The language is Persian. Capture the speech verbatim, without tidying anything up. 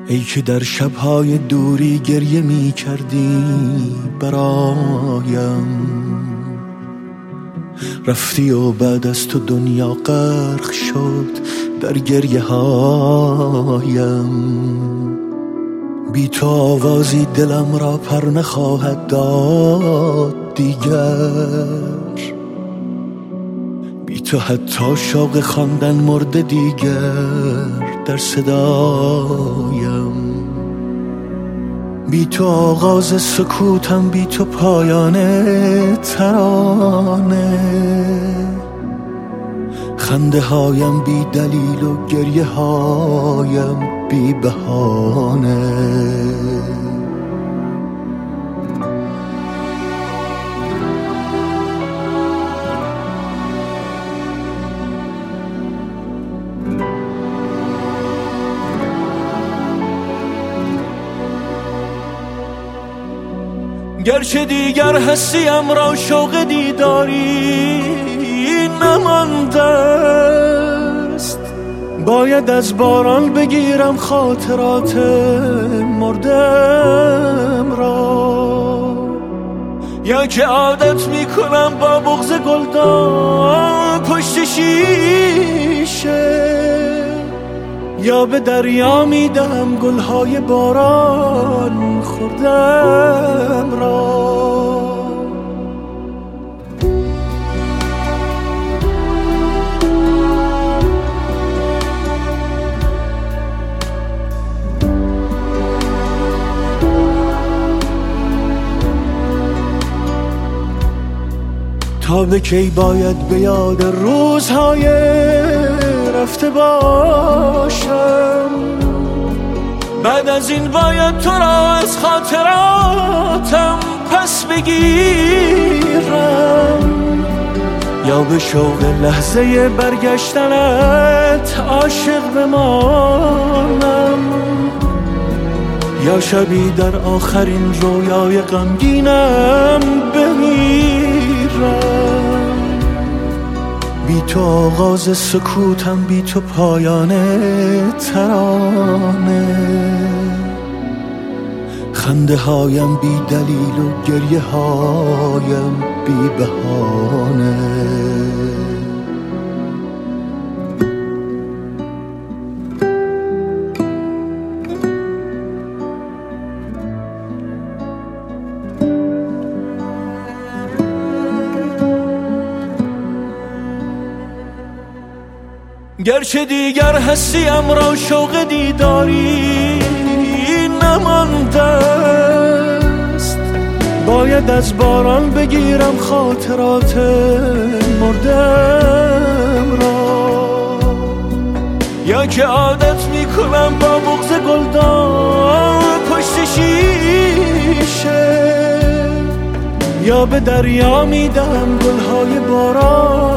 ای که در شبهای دوری گریه می کردی برایم، رفتی و بعد از تو دنیا غرق شد در گریه هایم. بی تو آوازی دلم را پر نخواهد داد دیگر، بی تو حتی شوق خواندن مرده دیگر در صدایم. بی تو آغاز سکوتم، بی تو پایان ترانه، خنده هایم بی دلیل و گریه هایم بی بهانه. گرچه دیگر هستیم را شوق دیداری نمانده است، باید از باران بگیرم خاطرات مردم را، یا که عادت میکنم با بغض گلدان پشت شیشه، یا به دریا میدم گلهای باران خوردم را. تا به کی باید به یاد روزهای رفته باشم، بعد از این باید تو را از خاطراتم پس بگیرم، یا به شوق لحظه برگشتنت عاشق بمانم، یا شبی در آخرین رویای غمگینم بمیرم. بی تو آغاز سکوتم، بی تو پایان ترانه، خنده هایم بی دلیل و گریه هایم بی بهانه. گرچه دیگر هستیم را شوق دیداری نمانده است، باید از باران بگیرم خاطرات مردم را، یا که عادت میکنم با بغض گلدان پشت شیشه، یا به دریا میدم گلهای باران